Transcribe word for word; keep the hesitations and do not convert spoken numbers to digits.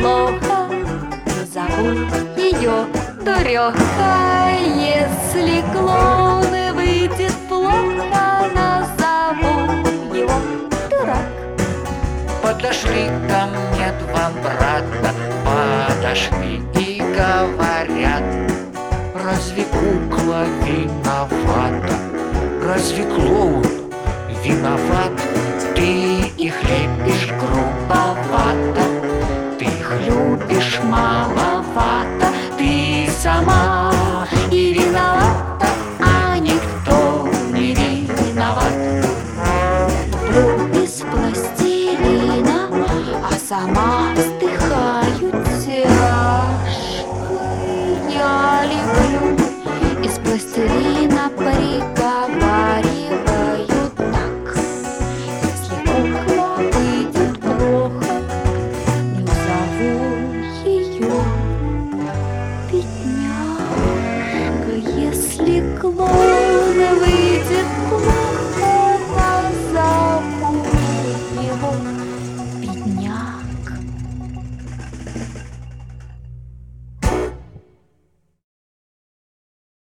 плохо, назову ее дуреха. Если клоуны выйдет плохо, назову его дурак. Подошли ко мне два брата, подошли и говорят: разве кукла виновата? Разве клоун виноват? Ты их лепишь грубовато, ты их любишь маловато, ты сама